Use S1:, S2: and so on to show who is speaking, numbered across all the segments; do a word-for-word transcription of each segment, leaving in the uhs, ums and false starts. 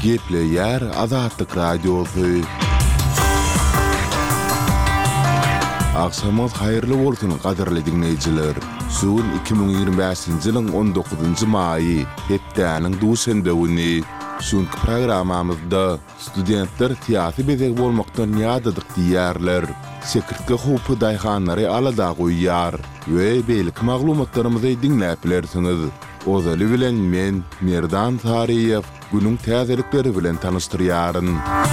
S1: Gepleyer Azatlyk Radiosu. Akşamyz haýyrly bolsun gaderli dinleýijiler. Suun iki bin ýygrimi beşinji ýylyň on dokuzunjy maýy hepdäniň duşanbe güni. Şonky programmamyzda studentler tiýatry bezek bolmakdan ýadadyk diýerler. Sekirtge hupy daýhanlary alada goýýar we beýlik maglumatlarymyzy dinläp bilersiňiz. Ozaly bilen men Merdan Tariýew günüň täzelikleri bilen tanıştyrýaryn.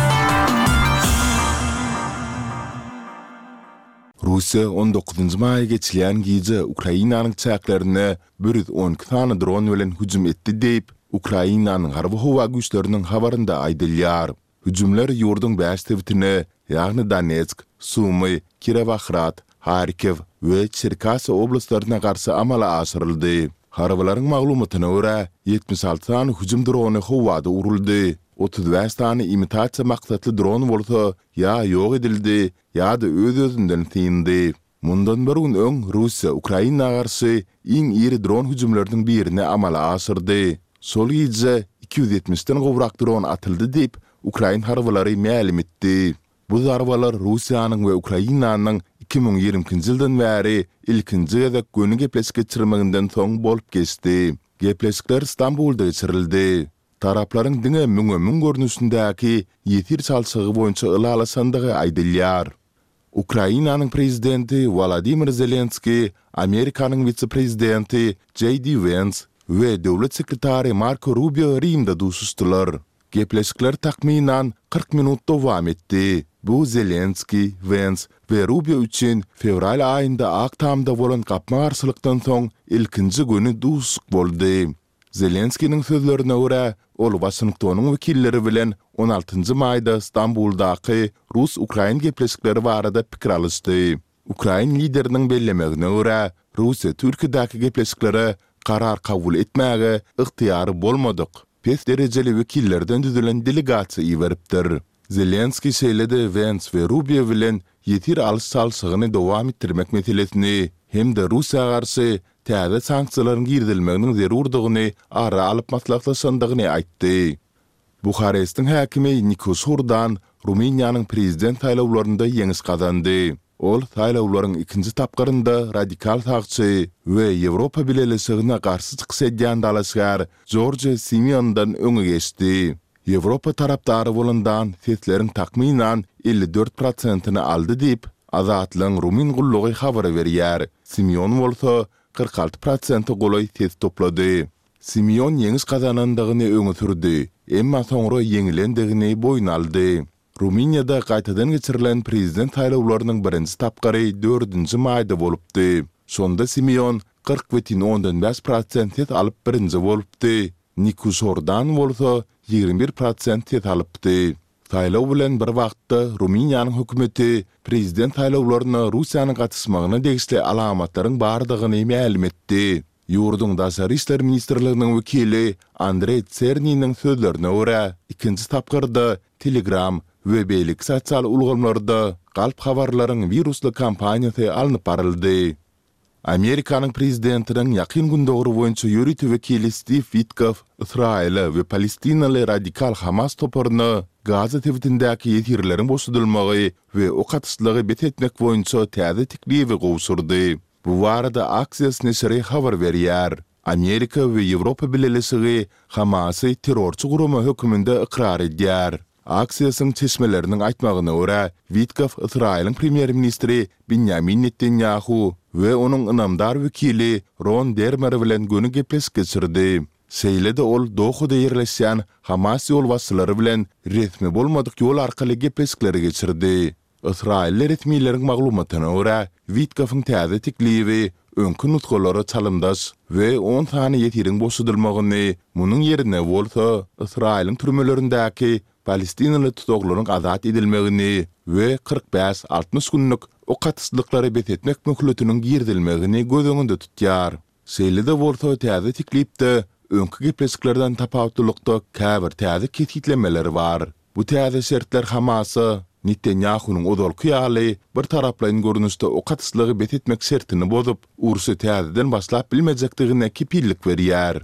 S1: Russiya on dokuzunjy maýy geçilýän gije Ukrainanyň çäklerine bir yüz on iki tane dron bilen hüjüm etdi diýip Ukrainanyň harby howa güýçleriniň habarynda aýdylýar. Hüjümler ýurduň beş tewtine, ýagny Donetsk, Sumy, Kirovohrad, Harkiv we Cherkasy oblaslaryna garşy amala aşyryldy. Harbalaryň maglumatyna görä yetmiş alty tane hüjüm drony howada uruldy. otuz beş tane imitasiýa maksatly dron bolsa ýa ýok edildi, ýa-da öz-özünden tindi. Mundan bir gün öň Russiya Ukraina garşy iň iri dron hüjümleriniň birini amala aşyrdy. Sol gije iki yüz ýetmişden gowrak dron atyldy diýip Ukraina harbalary ma'lum etdi. Bu zarbalar Russiýanyň we Ukrainanyň iki bin ýigrimkinji ýyldan bäri ilkinji gezek göni gepleşik geçirmeginden soň bolup geçdi. Gepleşikler İstanbulda geçirildi. Taraplaryň diňe müňe-müň görnüşindäki ýetir çalçygy boýunça ylala sandygy aýdylýar. Ukrainanyň prezidenti Volodymyr Zelenski, Amerikanyň vice-prezidenti J D Vance we döwlet sekretary Marco Rubio Rimde duşuşdylar. Gepleşikler takminan kırk minut dowam etdi. Bu Zelenski, Vance we Rubio üçin fevral aýynda Aktamda bolan gapma garşylykdan soň ilkinji güni duşuk boldy. Zelenski'nin sözlerine göre, ol Washington'un wekilleri bilen on altıncı maýda İstanbuldaky Rus-Ukrain gepleşikleri barada pikir alışdy. Ukrain lideriniň bellemegine göre, Russiýa Türkiýedaky gepleşikleri karar kabul etmäge ygtyýary bolmadyk. Pes derejeli wekillerden düzülen delegasiýa iweripdir. Zelenski şeýledi Vance we Rubio bilen ýetir alys-salsygyny dowam etdirmek meselesini hem de Russiýa garşy täze sanksiýalaryň girdilmeginiň zerurdygyny ara alyp maslahatlaşandygyny aýtdy. Buharest'in häkimi Nikos Hurdan Ruminiýanyň prezident saýlawlarynda ýeňis gazandy. Ol saýlawlaryň ikinji tapgyrynda radikal sagçy we Ýewropa Birleşigine garşy çykyş edýän dalaşgar George Simeon'dan öňe geçdi. Ýewropa tarapdary bolandan sesleriň takminan elli dört prosentyny aldy diýip Azatlyň Rumin gullugy habar berýär. Simeon bolsa kırk altı prosent golay ses toplady. Simeon ýeňis gazanandygyny öňe sürdi. Emma soňra ýeňilendigini boýun aldy. Ruminiýada gaýtadan geçirilen prezident saýlawlarynyň birinji tapgary dördünji maýda bolupdy. Şonda Simeon kırk ondan beş prosent ses alyp birinji bolupdy. Nikos Hurdan bolsa ýigirmi bir prosent ses alypdy. Saýlaw bilen bir wagtda Ruminiýanyň hökümeti prezident saýlawlaryna Russiýanyň gatysmagyna degişli alamatlaryň bardygyny ma'lum etdi. Ýurduň daşary işler ministrliginiň wekili Andrei Tserniyň sözlerine görä, ikinji tapgyrda Telegram we beýlik sosial ulgamlarda galp habarlaryň virusly kampaniýasy alınıp baryldy. Amerikanyň prezidentiniň ýakyn gündogry boýunça ýörüti wekili Steve Witkoff, Israel we Palestinaly radikal Hamas toparyny Gaza tewtindäki ýetirleriň boşadylmagy we o katyslygy bet etmek boýunça täze teklifi gowsurdy. Bu barada Axios neşri habar berýär. Amerika we Ýewropa Birleşigi Hamasy terrorçy gurumy höküminde ikrar edýär. Axios'un çeşmelerinin aýtmagyna görä, Witkoff Israeliň premier ministri Benjamin Netanyahu we onuň ynamdar wekili Ron Dermer bilen göni gepleşik geçirdi. Seýlede ol Dohuda ýerleşýän Hamas ýolbaşçylary bilen resmi bolmadyk ýol arkaly gepleşikleri geçirdi. Israil resmiýetleriň maglumatyna görä, Witkoffyň täze teklifi öňkü nutgalary çalymdaş we on tane ýetiriň boşadylmagyny, munyň ýerine bolsa Israiliň türmelerindäki Palestinaly tutuklaryň azat edilmegini we kırk beş altmış günlük o katyslyklary bet etmek möhletiniň girdilmegini göz öňünde tutýar. Seýlede bolsa täze teklipde öňkü gepleşiklerden tapawutlykda käbir täze ketitlemeleri bar. Bu täze şertler Hamasy Netanyahu'nun odolky ýaly bir taraplaryň görnüşde o katyslygy bet etmek şertini bozup, ursy täzeden başlap bilmejekdigine kepillik berýär.